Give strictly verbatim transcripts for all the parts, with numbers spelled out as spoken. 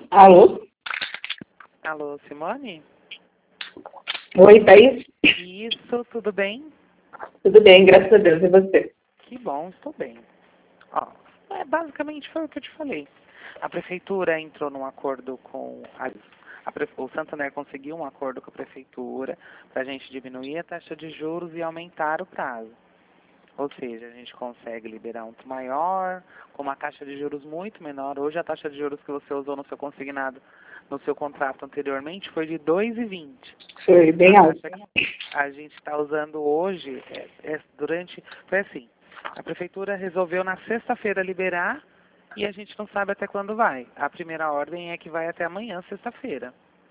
Alô? Alô, Simone? Oi, Thaís? Isso, tudo bem? Tudo bem, graças a Deus. E você? Que bom, estou bem. Ó, é, basicamente foi o que eu te falei. A prefeitura entrou num acordo com... A, a, pre- o Santander conseguiu um acordo com a prefeitura para a gente diminuir a taxa de juros e aumentar o prazo. Ou seja, a gente consegue liberar um maior, com uma taxa de juros muito menor. Hoje a taxa de juros que você usou no seu consignado, no seu contrato anteriormente, foi de dois vírgula vinte. Foi bem A alto. taxa que a gente está usando hoje, é, é durante, foi assim, a prefeitura resolveu na sexta-feira liberar e a gente não sabe até quando vai. A primeira ordem é que vai até amanhã, sexta-feira.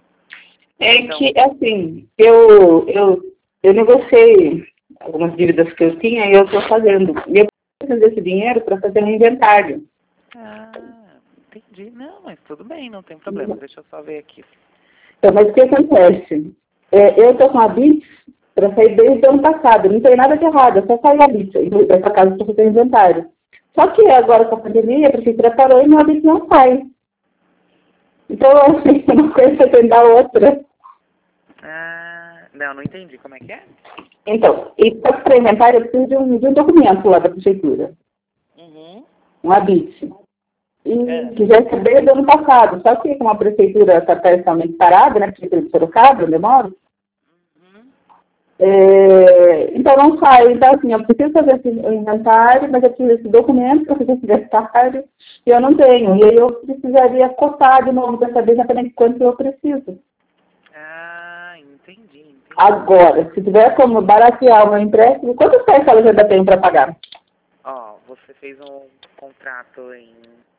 É Então, que, assim, eu, eu, eu negociei algumas dívidas que eu tinha e eu estou fazendo. E eu preciso desse dinheiro para fazer um inventário. ah, entendi. Não, mas tudo bem, não tem problema. Deixa eu só ver aqui. Então, mas o que acontece? É, eu estou com a B I T para sair desde o ano passado. Não tem nada de errado, é só sair a B I T dessa casa para fazer inventário. Só que agora com a pandemia, a prefeitura parou e meu B I T não sai. Então, eu acho que uma coisa depende da outra. Ah, não, não entendi. Como é que é? Então, e para inventário eu preciso de um, de um documento lá da prefeitura, Uhum. um A B I T. É. E que já é desde o ano passado. Só que como a prefeitura está parcialmente parada, né, a prefeitura de Sorocaba, onde eu moro, Uhum. é, então não sai. Então, assim, eu preciso fazer esse inventário, mas eu preciso desse documento para fazer esse inventário e eu não tenho. E aí eu precisaria cotar de novo para saber exatamente quanto eu preciso. Ah, entendi, entendi. Agora, se tiver como baratear o meu empréstimo, quantas parcelas eu ainda tenho para pagar? Ó, você fez um contrato em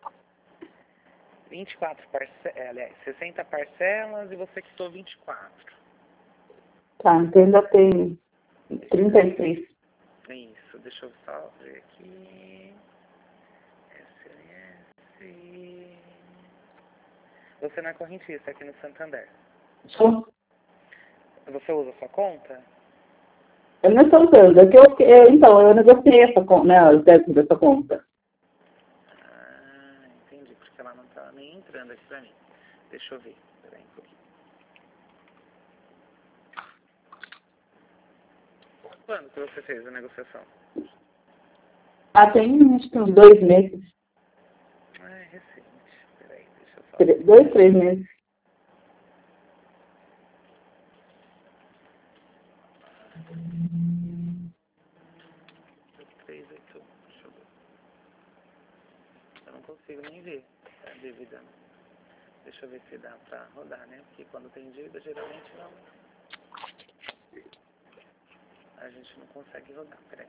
vinte e quatro parcelas, aliás, sessenta parcelas e você quitou vinte e quatro. Tá, então ainda tem trinta e seis. Isso, deixa eu só ver aqui. S S. Você não é correntista aqui no Santander. Só- Você usa sua conta? Eu não estou usando, é que eu, eu, então, eu negociei essa conta, né, os débitos dessa conta. Ah, entendi, porque ela não tá nem entrando aqui pra mim. Deixa eu ver, peraí um pouquinho. Quando que você fez a negociação? Ah, tem acho que uns dois meses, Ah, é recente. Peraí, deixa eu só ver. três- dois, três meses. três oito um, deixa eu ver. Eu não consigo nem ver a dívida. Deixa eu ver se dá pra rodar, né? Porque quando tem dívida, geralmente não. A gente não consegue rodar, peraí.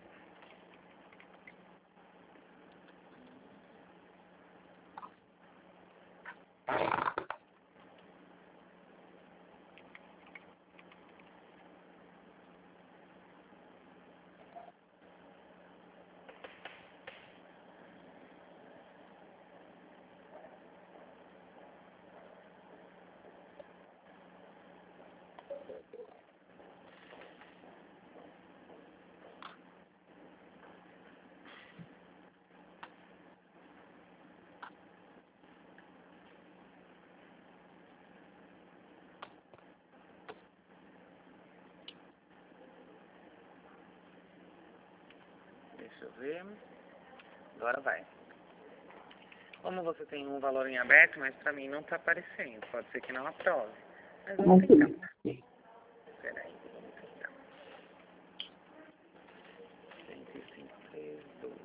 Deixa eu ver. Agora vai. Como você tem um valor em aberto, mas pra mim não tá aparecendo. Pode ser que não aprove. Mas vamos tentar. Assim. Peraí, vamos tentar. cento e cinco, três, doze.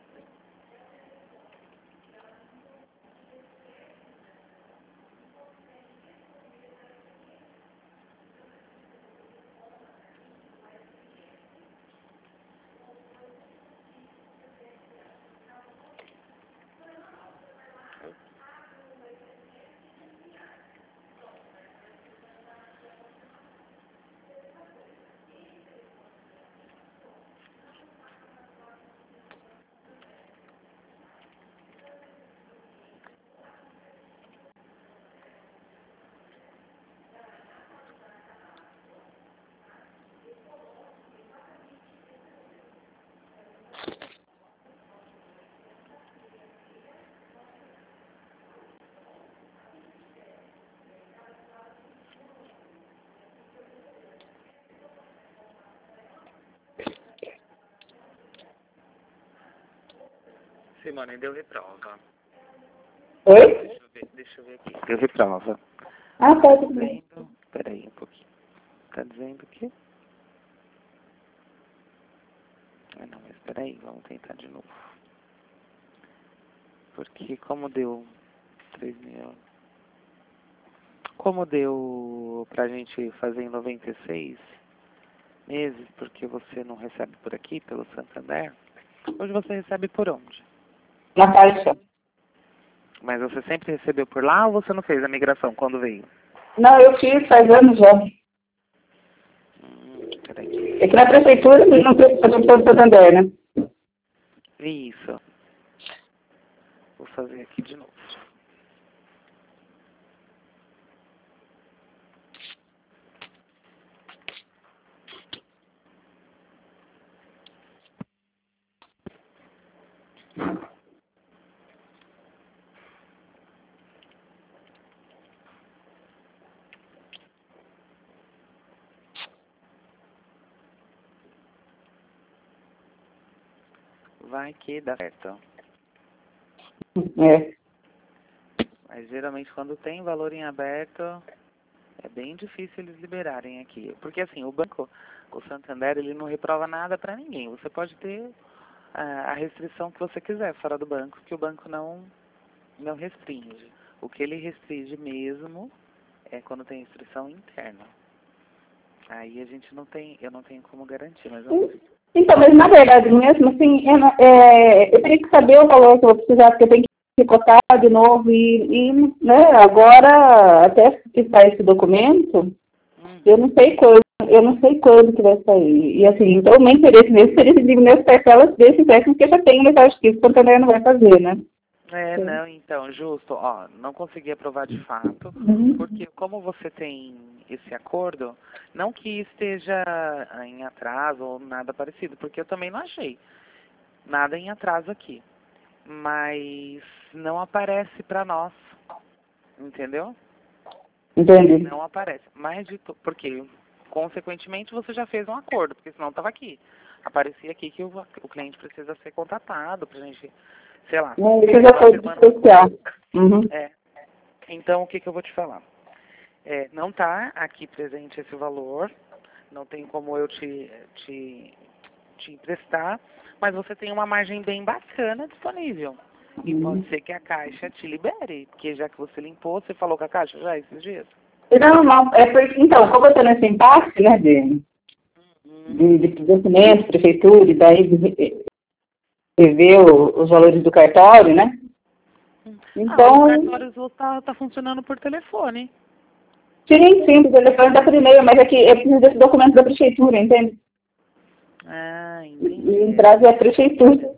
Simone, deu reprova. Oi? Deixa eu ver, deixa eu ver aqui. Deu reprova. Ah, Tá pode. dizendo... Peraí um pouquinho. Tá dizendo que... Ah, não, mas peraí, vamos tentar de novo. Porque como deu três mil... Como deu pra gente fazer em noventa e seis meses, porque você não recebe por aqui, pelo Santander, hoje você recebe por onde? Na caixa. Mas você sempre recebeu por lá ou você não fez a migração quando veio? Não, eu fiz faz anos já. Hum, peraí. É que na prefeitura não precisa fazer todo o Santander, né? Isso. Vou fazer aqui de novo. Vai que dá certo. É. Mas geralmente quando tem valor em aberto, é bem difícil eles liberarem aqui. Porque assim, o banco, o Santander, ele não reprova nada para ninguém. Você pode ter a, a restrição que você quiser fora do banco, que o banco não, não restringe. O que ele restringe mesmo é quando tem restrição interna. Aí a gente não tem, eu não tenho como garantir, mas eu... Então, mas na verdade mesmo, assim, eu, não- é, eu teria que saber o valor que eu vou precisar, porque eu tenho que cotar de novo e, e né, agora, até que sai esse documento, Uhum. eu não sei quando, eu não sei quando que vai sair. E assim, então o meu interesse mesmo seria diminuir as parcelas desse empréstimo que eu já tenho, mas acho que isso o Santander não vai fazer, né? É, não, então, justo, ó, não consegui aprovar de fato, Uhum. porque como você tem esse acordo, não que esteja em atraso ou nada parecido, porque eu também não achei nada em atraso aqui, mas não aparece para nós, entendeu? Entendi. Não aparece, mas de to... porque consequentemente você já fez um acordo, porque senão estava aqui, aparecia aqui que o, o cliente precisa ser contatado pra gente, sei lá, É, isso já foi especial. Uhum. é. Então, o que, que eu vou te falar? É, não está aqui presente esse valor, não tem como eu te, te, te emprestar, mas você tem uma margem bem bacana disponível. E Uhum. pode ser que a Caixa te libere, porque já que você limpou, você falou com a Caixa já esses dias? Não, não, é porque, então, como eu estou nesse impasse, né, de, de, de documentos, prefeitura, e daí de, de ver o- os valores do cartório, né? Ah, o Então, cartório está tá funcionando por telefone. sim, sim, o telefone está por e-mail, mas é que eu preciso desse documento da prefeitura, entende? Ah, E entendi. em prazo é a prefeitura.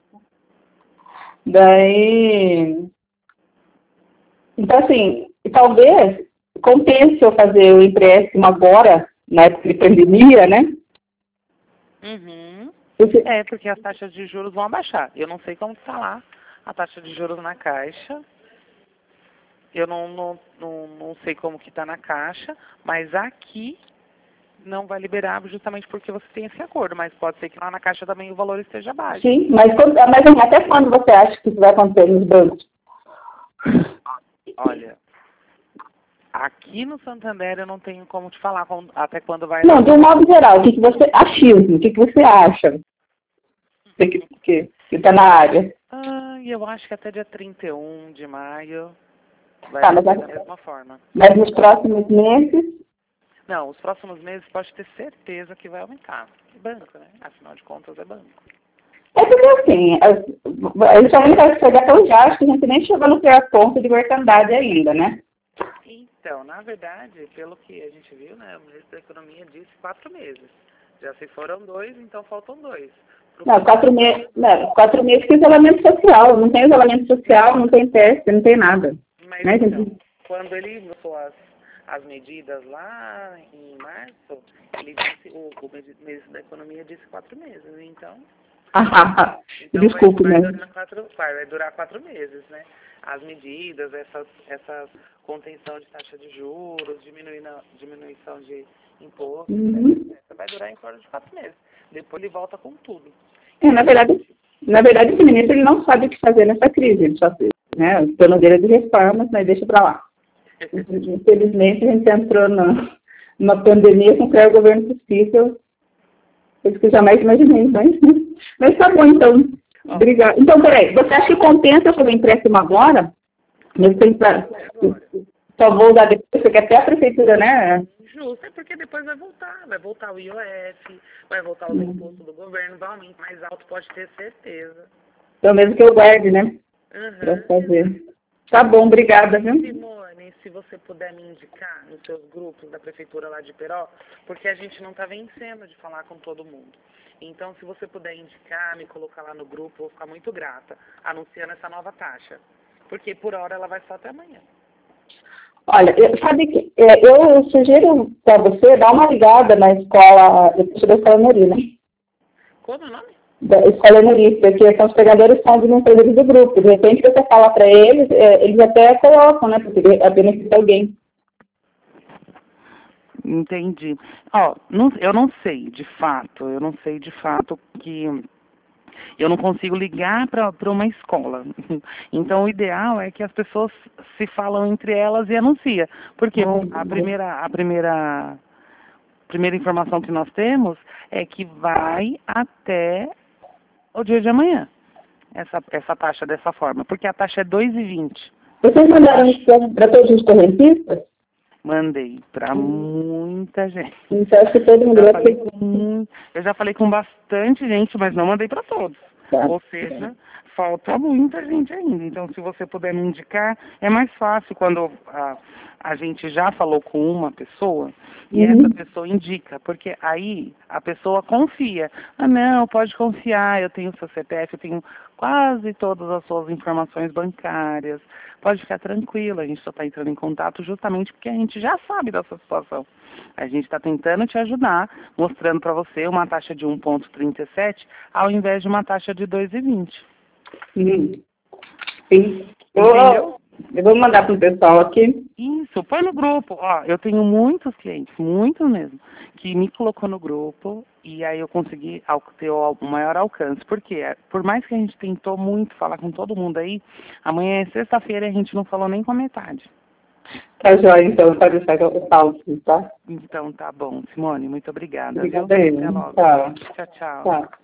Daí, então assim, talvez compense eu fazer o empréstimo agora, na época de pandemia, né? Uhum. Porque- É, porque as taxas de juros vão abaixar. Eu não sei como está lá a taxa de juros na Caixa. Eu não, não, não, não sei como que está na Caixa, mas aqui não vai liberar justamente porque você tem esse acordo. Mas pode ser que lá na Caixa também o valor esteja baixo. Sim, mas, quando- mas assim, até quando você acha que isso vai acontecer nos bancos? Olha, aqui no Santander eu não tenho como te falar com- até quando vai Não, dar. de um modo geral, o que, que você achismo, o que, que você acha? Você que está na área. Ah, eu acho que até dia trinta e um de maio vai Tá, mas, manter da a- mesma forma. mas nos próximos meses. Não, os próximos meses pode ter certeza que vai aumentar. Banco, né? Afinal de contas é banco. É porque assim, as- a gente ainda vai chegar tão já, acho que a gente nem chegou no pior ponto de mortandade ainda, né? Então, na verdade, pelo que a gente viu, né, o ministro da Economia disse quatro meses. Já se foram dois, então faltam dois. Pro Não, próximo quatro meses, não, quatro meses de isolamento social, não tem isolamento social, não tem teste, não tem nada. Mas Né, então, gente? quando ele lançou as, as medidas lá em março, ele disse, o, o ministro da Economia disse quatro meses. Então, então vai, Desculpe, vai, né? durar quatro, vai, vai durar quatro meses, né? As medidas, essas, essas contenção de taxa de juros, diminuindo, diminuição de imposto, Uhum. etcétera. Vai durar em torno de quatro meses. Depois ele volta com tudo. É, na verdade, Na verdade, esse ministro ele não sabe o que fazer nessa crise. Ele só, né, o plano dele é de reformas, mas deixa para lá. Infelizmente, a gente entrou na, numa pandemia com o governo possível. Coisa que eu jamais imaginei, mas, mas tá bom, então. Obrigada. Então, peraí, você acha que compensa eu fazer empréstimo agora? Mesmo sem pra... Só vou usar depois, porque até a prefeitura, né? Justo, é porque depois vai voltar. Vai voltar o I O F, vai voltar os Hum. impostos do governo, vai aumentar mais alto, pode ter certeza. Então, mesmo que eu guarde, né? Uhum. Pra fazer. Tá bom, obrigada, viu? Simone, se você puder me indicar nos seus grupos da prefeitura lá de Peró, porque a gente não tá vencendo de falar com todo mundo. Então, se você puder indicar, me colocar lá no grupo, eu vou ficar muito grata, anunciando essa nova taxa. Porque por hora ela vai só até amanhã. Olha, eu, sabe que é, eu sugiro para você dar uma ligada na escola, eu sou da escola Neri, né? Como é o nome? Da escola Neri, porque são os pegadores são administradores do grupo. De repente você fala para eles, é, eles até colocam, né? Porque é beneficia alguém. Entendi. Ó, não, eu não sei de fato, eu não sei de fato que eu não consigo ligar para uma escola. Então, o ideal é que as pessoas se falam entre elas e anunciam. Porque a primeira, a primeira, primeira informação que nós temos é que vai até o dia de amanhã, essa, essa taxa dessa forma. Porque a taxa é dois e vinte. Vocês mandaram isso para todos os correntistas? Mandei para muita gente. Então, acho que todo mundo Eu já, vai falei ter... com, eu já falei com bastante gente, mas não mandei para todos. Tá. Ou seja, falta muita gente ainda. Então, se você puder me indicar, é mais fácil quando a, a gente já falou com uma pessoa e Uhum. essa pessoa indica, porque aí a pessoa confia. Ah, não, pode confiar, eu tenho seu C P F, eu tenho quase todas as suas informações bancárias. Pode ficar tranquila, a gente só está entrando em contato justamente porque a gente já sabe da sua situação. A gente está tentando te ajudar, mostrando para você uma taxa de um vírgula trinta e sete ao invés de uma taxa de dois e vinte. Sim. Sim. Entendeu? Eu vou mandar para o pessoal aqui. Isso, põe no grupo. Ó, eu tenho muitos clientes, muitos mesmo, que me colocou no grupo e aí eu consegui ter o maior alcance. Por quê? Por mais que a gente tentou muito falar com todo mundo aí, amanhã é sexta-feira e a gente não falou nem com a metade. Tá joia, então, pode deixar que eu falo, tá? Então tá bom, Simone, muito obrigada. Obrigada Viu? aí. Até logo. Tchau. Tchau, tchau. Tchau.